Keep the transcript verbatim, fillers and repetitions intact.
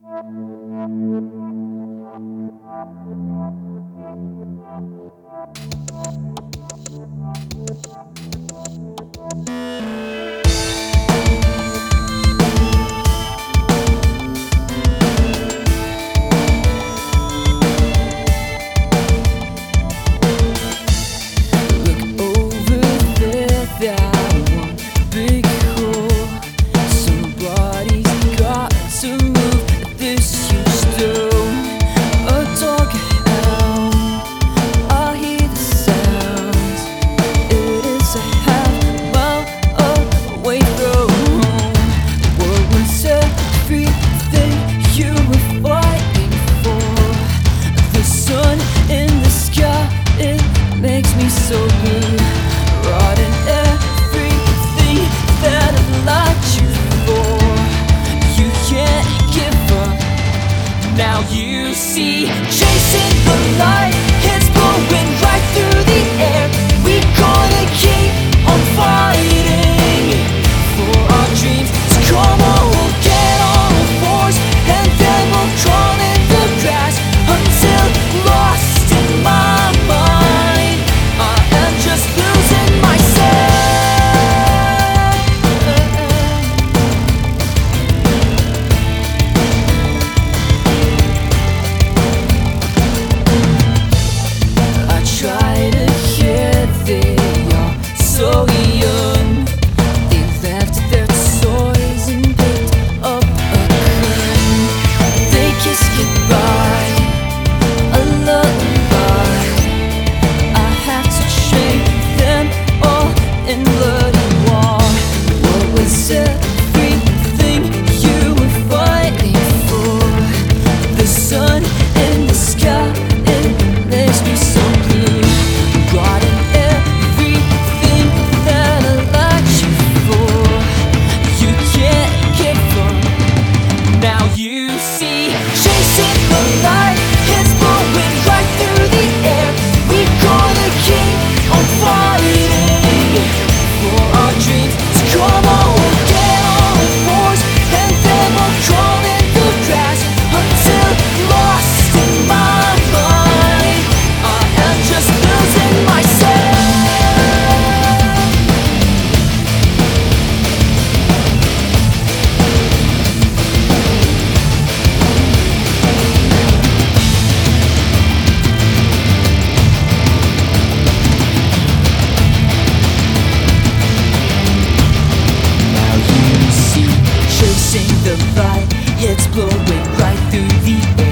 Now you see, chasing the light, it's blowing right through the air. We gonna keep on fighting for our dreams. So come on, we'll get on all fours, and then we'll crawl in the grass until lost in my mind. I am just losing myself. The light, it's blowing right through the air.